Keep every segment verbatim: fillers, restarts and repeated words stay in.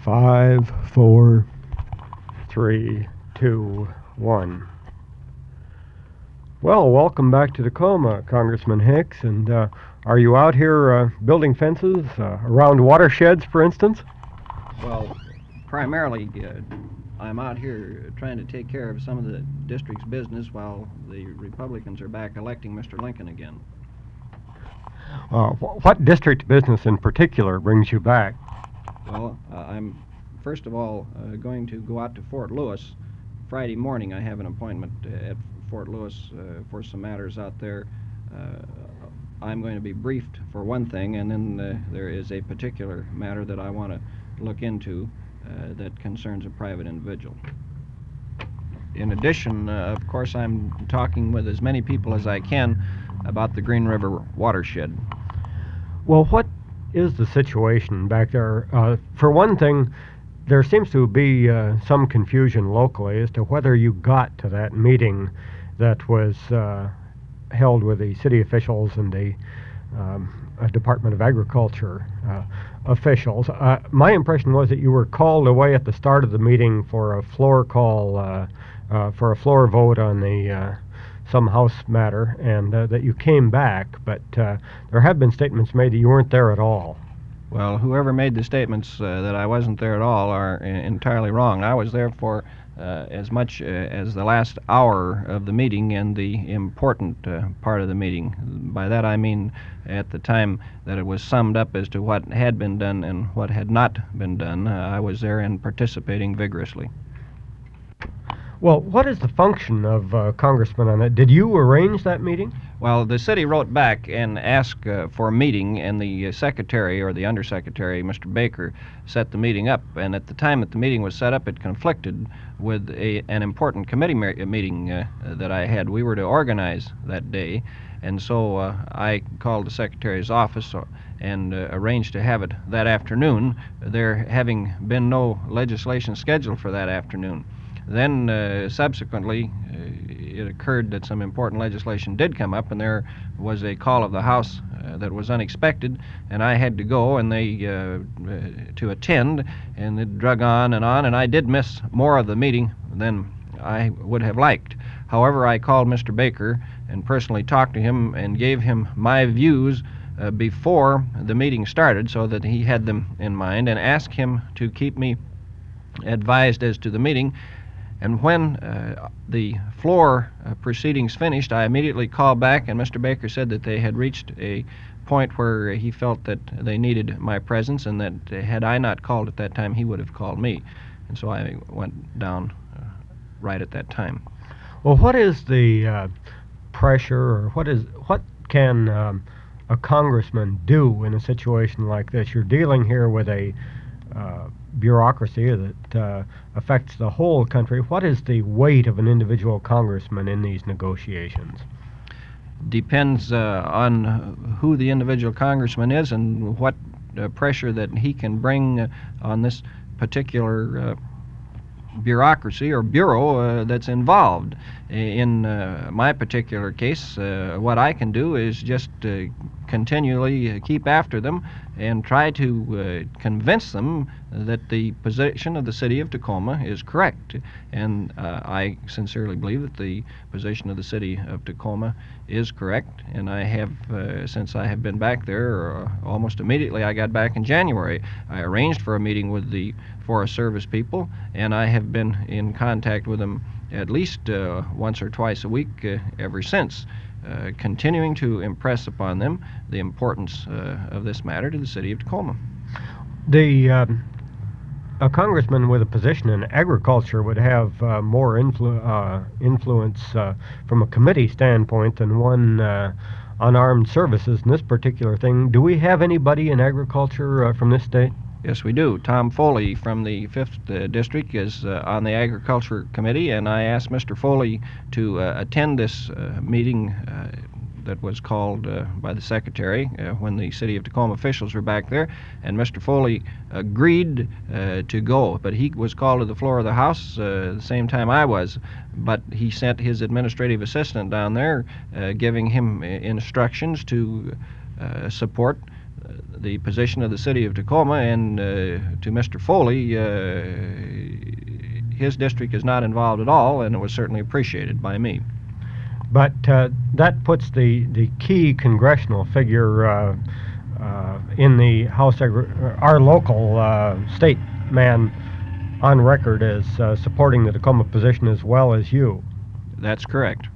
Five, four, three, two, one. Well, welcome back to Tacoma, Congressman Hicks. And uh, are you out here uh, building fences uh, around watersheds, for instance? Well, primarily, uh, I'm out here trying to take care of some of the district's business while the Republicans are back electing Mister Lincoln again. Uh, wh- what district business in particular brings you back? Well, uh, I'm first of all uh, going to go out to Fort Lewis. Friday morning I have an appointment uh, at Fort Lewis uh, for some matters out there. Uh, I'm going to be briefed for one thing, and then uh, there is a particular matter that I want to look into uh, that concerns a private individual. In addition, uh, of course, I'm talking with as many people as I can about the Green River watershed. Well, what is the situation back there? Uh, for one thing, there seems to be uh, some confusion locally as to whether you got to that meeting that was uh, held with the city officials and the um, uh, Department of Agriculture uh, officials. Uh, my impression was that you were called away at the start of the meeting for a floor call, uh, uh, for a floor vote on the uh, some House matter, and uh, that you came back, but uh, there have been statements made that you weren't there at all. Well, whoever made the statements uh, that I wasn't there at all are I- entirely wrong. I was there for uh, as much uh, as the last hour of the meeting and the important uh, part of the meeting. By that I mean at the time that it was summed up as to what had been done and what had not been done. Uh, I was there and participating vigorously. Well, what is the function of uh, Congressman on that? Did you arrange that meeting? Well, the city wrote back and asked uh, for a meeting, and the uh, secretary or the undersecretary, Mister Baker, set the meeting up. And at the time that the meeting was set up, it conflicted with a, an important committee me- meeting uh, that I had. We were to organize that day, and so uh, I called the secretary's office and uh, arranged to have it that afternoon, there having been no legislation scheduled for that afternoon. Then, uh, subsequently, uh, it occurred that some important legislation did come up, and there was a call of the House uh, that was unexpected, and I had to go and they uh, uh, to attend, and it drug on and on, and I did miss more of the meeting than I would have liked. However, I called Mister Baker and personally talked to him and gave him my views uh, before the meeting started so that he had them in mind, and asked him to keep me advised as to the meeting. And when uh, the floor uh, proceedings finished, I immediately called back, and Mister Baker said that they had reached a point where he felt that they needed my presence, and that uh, had I not called at that time, he would have called me. And so I went down uh, right at that time. Well, what is the uh, pressure, or what is what can um, a congressman do in a situation like this? You're dealing here with a uh, bureaucracy that uh, affects the whole country. What is the weight of an individual congressman in these negotiations? Depends uh, on who the individual congressman is and what uh, pressure that he can bring uh, on this particular uh, bureaucracy or bureau uh, that's involved. In uh, my particular case, uh, what I can do is just uh, continually keep after them and try to uh, convince them that the position of the city of Tacoma is correct. And uh, I sincerely believe that the position of the city of Tacoma is correct. And I have, uh, since I have been back there, uh, almost immediately I got back in January, I arranged for a meeting with the Forest Service people, and I have been in contact with them at least uh, once or twice a week uh, ever since, uh, continuing to impress upon them the importance uh, of this matter to the city of Tacoma. The um, a congressman with a position in agriculture would have uh, more influ- uh, influence uh, from a committee standpoint than one uh, on armed services in this particular thing. Do we have anybody in agriculture uh, from this state? Yes, we do. Tom Foley from the fifth uh, District is uh, on the Agriculture Committee, and I asked Mister Foley to uh, attend this uh, meeting uh, that was called uh, by the Secretary uh, when the City of Tacoma officials were back there, and Mister Foley agreed uh, to go, but he was called to the floor of the House uh, the same time I was, but he sent his administrative assistant down there uh, giving him instructions to uh, support the position of the city of Tacoma, and uh, to Mister Foley, uh, his district is not involved at all, and it was certainly appreciated by me. But uh, that puts the, the key congressional figure uh, uh, in the House, agri- our local uh, state man on record as uh, supporting the Tacoma position as well as you. That's correct.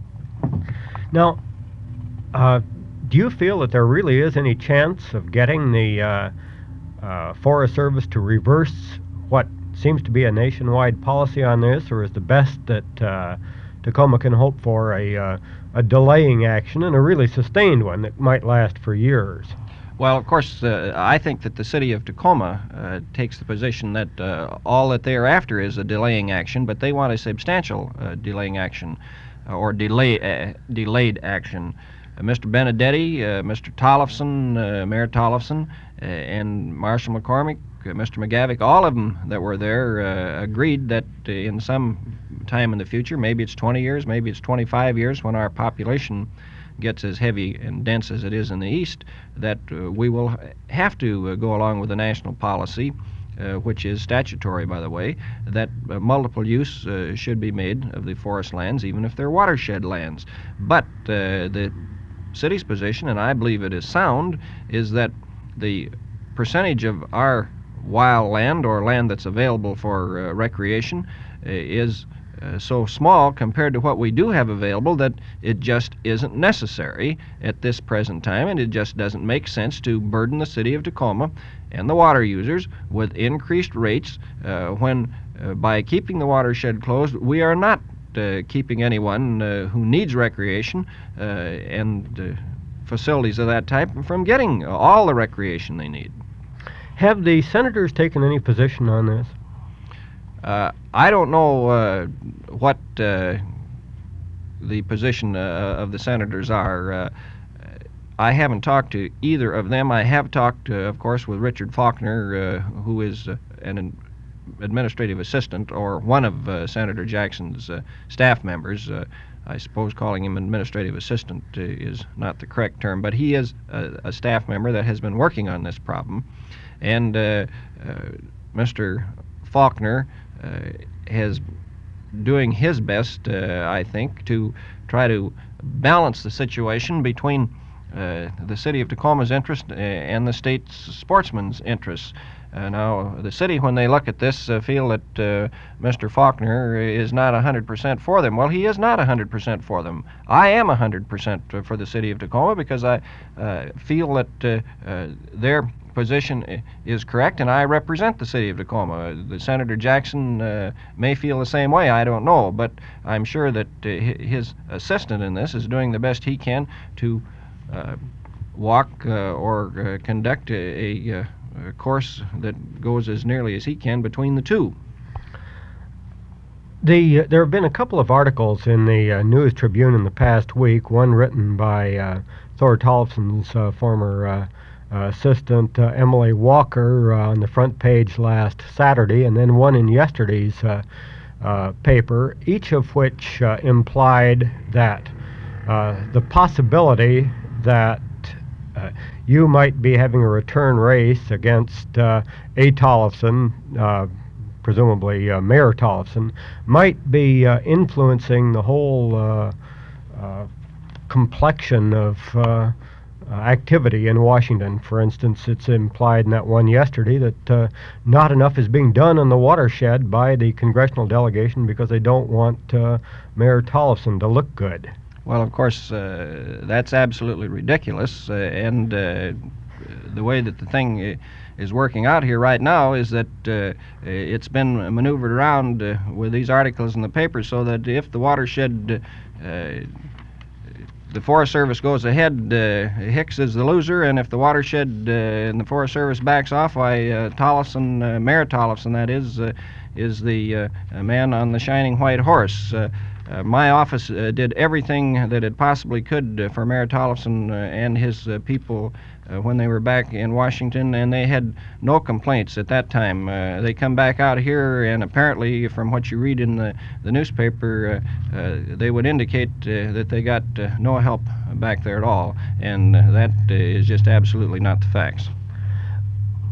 Now, uh, do you feel that there really is any chance of getting the uh, uh, Forest Service to reverse what seems to be a nationwide policy on this, or is the best that uh, Tacoma can hope for a, uh, a delaying action, and a really sustained one that might last for years? Well, of course, uh, I think that the city of Tacoma uh, takes the position that uh, all that they are after is a delaying action, but they want a substantial uh, delaying action, uh, or delay, uh, delayed action. Uh, Mister Benedetti, uh, Mister Tollefson, uh, Mayor Tollefson, uh, and Marshall McCormick, uh, Mister McGavick, all of them that were there uh, agreed that uh, in some time in the future, maybe it's twenty years, maybe it's twenty-five years, when our population gets as heavy and dense as it is in the east, that uh, we will have to uh, go along with a national policy, uh, which is statutory, by the way, that uh, multiple use uh, should be made of the forest lands, even if they're watershed lands. But uh, the city's position, and I believe it is sound, is that the percentage of our wild land, or land that's available for uh, recreation, uh, is Uh, so small compared to what we do have available that it just isn't necessary at this present time, and it just doesn't make sense to burden the city of Tacoma and the water users with increased rates uh, when uh, by keeping the watershed closed we are not uh, keeping anyone uh, who needs recreation uh, and uh, facilities of that type from getting all the recreation they need. Have the senators taken any position on this? Uh, I don't know uh, what uh, the position uh, of the senators are. Uh, I haven't talked to either of them. I have talked, uh, of course, with Richard Faulkner, uh, who is uh, an administrative assistant, or one of uh, Senator Jackson's uh, staff members. Uh, I suppose calling him administrative assistant uh, is not the correct term, but he is a, a staff member that has been working on this problem. And uh, uh, Mister Faulkner Uh, has doing his best, uh, I think, to try to balance the situation between uh, the city of Tacoma's interest and the state's sportsmen's interests. Uh, now, the city, when they look at this, uh, feel that uh, Mister Faulkner is not one hundred percent for them. Well, he is not one hundred percent for them. I am one hundred percent for the city of Tacoma, because I uh, feel that uh, uh, their position is correct, and I represent the city of Tacoma. The Senator Jackson uh, may feel the same way, I don't know, but I'm sure that uh, his assistant in this is doing the best he can to uh, walk uh, or uh, conduct a, a, a course that goes as nearly as he can between the two. The, uh, there have been a couple of articles in the uh, News Tribune in the past week, one written by uh, Thor Tollefson's uh, former uh, Uh, assistant uh, Emily Walker uh, on the front page last Saturday, and then one in yesterday's uh, uh, paper, each of which uh, implied that uh, the possibility that uh, you might be having a return race against uh, A. Tollefson, uh, presumably uh, Mayor Tollefson, might be uh, influencing the whole uh, uh, complexion of uh, Uh, activity in Washington. For instance, it's implied in that one yesterday that uh, not enough is being done on the watershed by the congressional delegation because they don't want uh, Mayor Tollefson to look good. Well, of course, uh, that's absolutely ridiculous, uh, and uh, the way that the thing uh, is working out here right now is that uh, it's been maneuvered around uh, with these articles in the paper so that if the watershed uh, the Forest Service goes ahead, uh, Hicks is the loser, and if the watershed uh, and the Forest Service backs off, why uh, Tollefson, uh, Mayor Tollefson, that is, uh, is the uh, man on the shining white horse. Uh, uh, my office uh, did everything that it possibly could uh, for Mayor Tollefson uh, and his uh, people uh, when they were back in Washington, and they had no complaints at that time. Uh, they come back out here, and apparently, from what you read in the, the newspaper, uh, uh, they would indicate uh, that they got uh, no help back there at all, and uh, that uh, is just absolutely not the facts.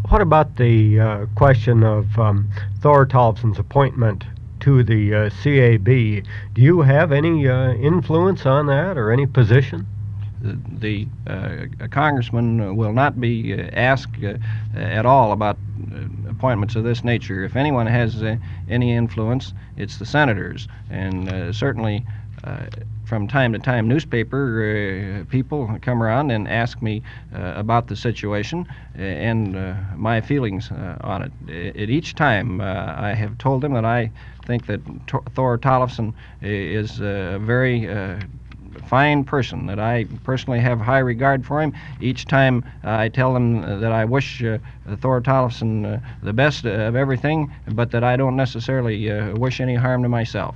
what about the uh, question of um, Thor Tollefson's appointment to the uh, C A B? Do you have any uh, influence on that or any position? The, the uh, a congressman will not be uh, asked uh, at all about uh, appointments of this nature. If anyone has uh, any influence, it's the senators, and uh, certainly uh, from time to time newspaper uh, people come around and ask me uh, about the situation uh, and uh, my feelings uh, on it. At each time uh, I have told them that I think that Tor- Thor Tollefson is a very uh, fine person, that I personally have high regard for him. Each time uh, I tell them uh, that I wish uh, Thor Tollefson uh, the best of everything, but that I don't necessarily uh, wish any harm to myself.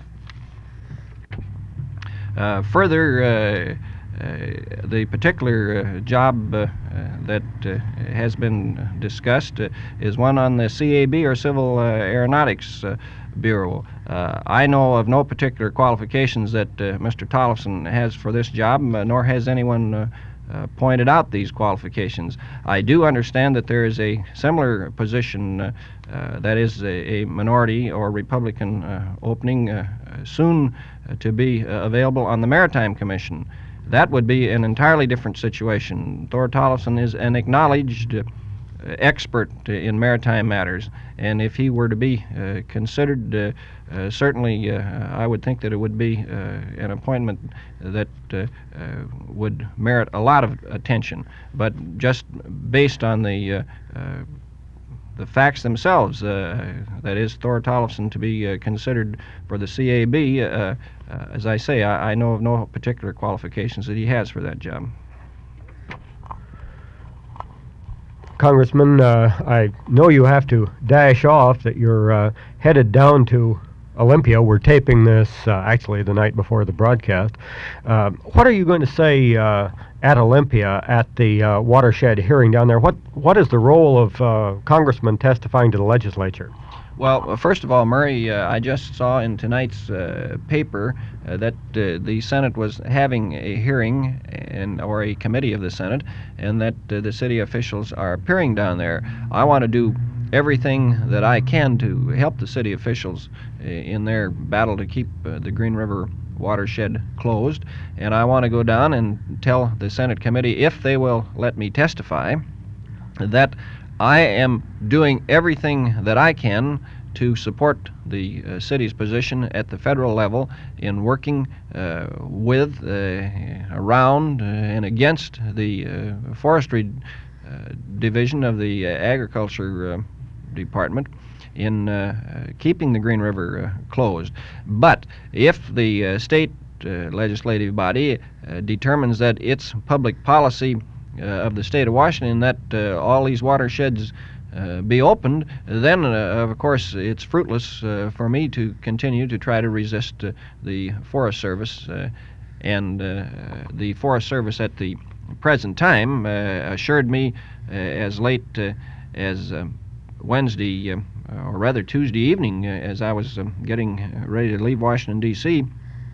Uh, further, uh, uh, the particular uh, job uh, uh, that uh, has been discussed uh, is one on the C A B, or Civil uh, Aeronautics uh, Bureau. Uh, I know of no particular qualifications that uh, Mister Tollefson has for this job, uh, nor has anyone uh, uh, pointed out these qualifications. I do understand that there is a similar position uh, uh, that is a, a minority or Republican uh, opening uh, soon uh, to be uh, available on the Maritime Commission. That would be an entirely different situation. Thor Tollefson is an acknowledged uh, expert in maritime matters, and if he were to be uh, considered, uh, uh, certainly uh, I would think that it would be uh, an appointment that uh, uh, would merit a lot of attention. But just based on the uh, uh, the facts themselves, uh, that is, Thor Tollefson to be uh, considered for the C A B, uh, uh, as I say, I, I know of no particular qualifications that he has for that job. Congressman, uh, I know you have to dash off, that you're uh, headed down to Olympia. We're taping this uh, actually the night before the broadcast. Uh, what are you going to say uh, at Olympia at the uh, watershed hearing down there? What What is the role of uh, congressmen testifying to the legislature? Well, first of all, Murray, uh, I just saw in tonight's uh, paper uh, that uh, the Senate was having a hearing, in, or a committee of the Senate, and that uh, the city officials are appearing down there. I want to do everything that I can to help the city officials uh, in their battle to keep uh, the Green River watershed closed, and I want to go down and tell the Senate committee, if they will let me testify, that I am doing everything that I can to support the uh, city's position at the federal level in working uh, with, uh, around, uh, and against the uh, forestry uh, division of the uh, agriculture uh, department in uh, keeping the Green River uh, closed. But if the uh, state uh, legislative body uh, determines that its public policy Uh, of the state of Washington that uh, all these watersheds uh, be opened, then uh, of course it's fruitless uh, for me to continue to try to resist uh, the Forest Service, uh, and uh, the Forest Service at the present time uh, assured me uh, as late uh, as uh, Wednesday, uh, or rather Tuesday evening, uh, as I was uh, getting ready to leave Washington, D C,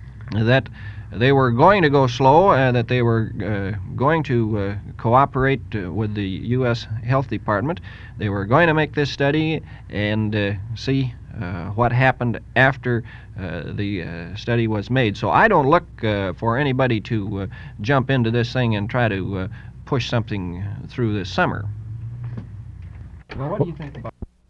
that they were going to go slow, uh, that they were uh, going to uh, cooperate uh, with the U S Health Department. They were going to make this study and uh, see uh, what happened after uh, the uh, study was made. So I don't look uh, for anybody to uh, jump into this thing and try to uh, push something through this summer. Well, what do you think about